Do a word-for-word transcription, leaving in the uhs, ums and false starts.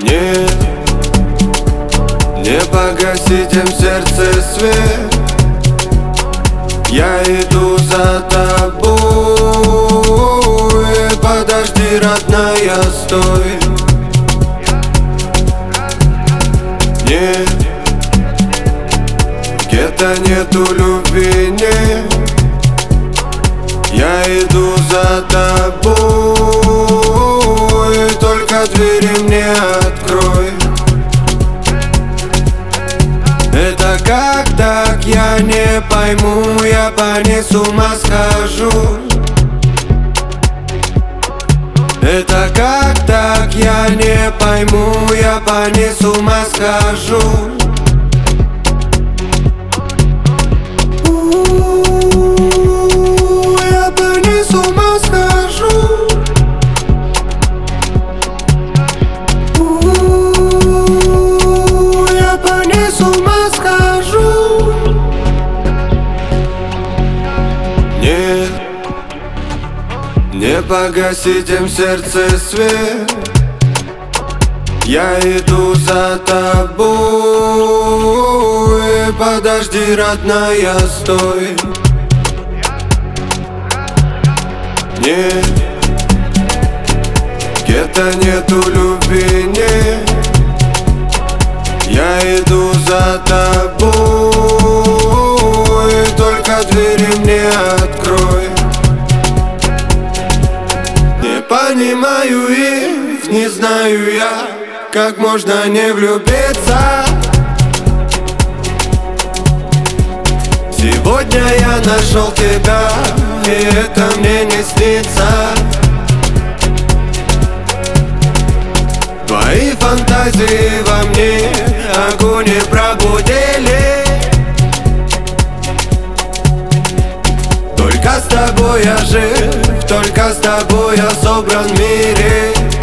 Нет, не погасите в сердце свет. Я иду за тобой. Подожди, родная, стой. Нет, где-то нету любви, нет. Я иду за тобой. Только двери мне открой. Это как так, я не пойму. Я по ней с ума схожу. Это как так, я не пойму. Я по ней с ума схожу. Я по ней с ума схожу. Я по ней с ума схожу. Нет, не погасите в сердце свет. Я иду за тобой. Подожди, родная, стой. Нет, где-то нету любви, нет. Я иду за тобой. Только двери мне открой. Не понимаю их, не знаю я, как можно не влюбиться. Сегодня я нашел тебя, и это мне не снится. Твои фантазии во мне огонь не пробудили. Только с тобой я жив, только с тобой я собран в мире.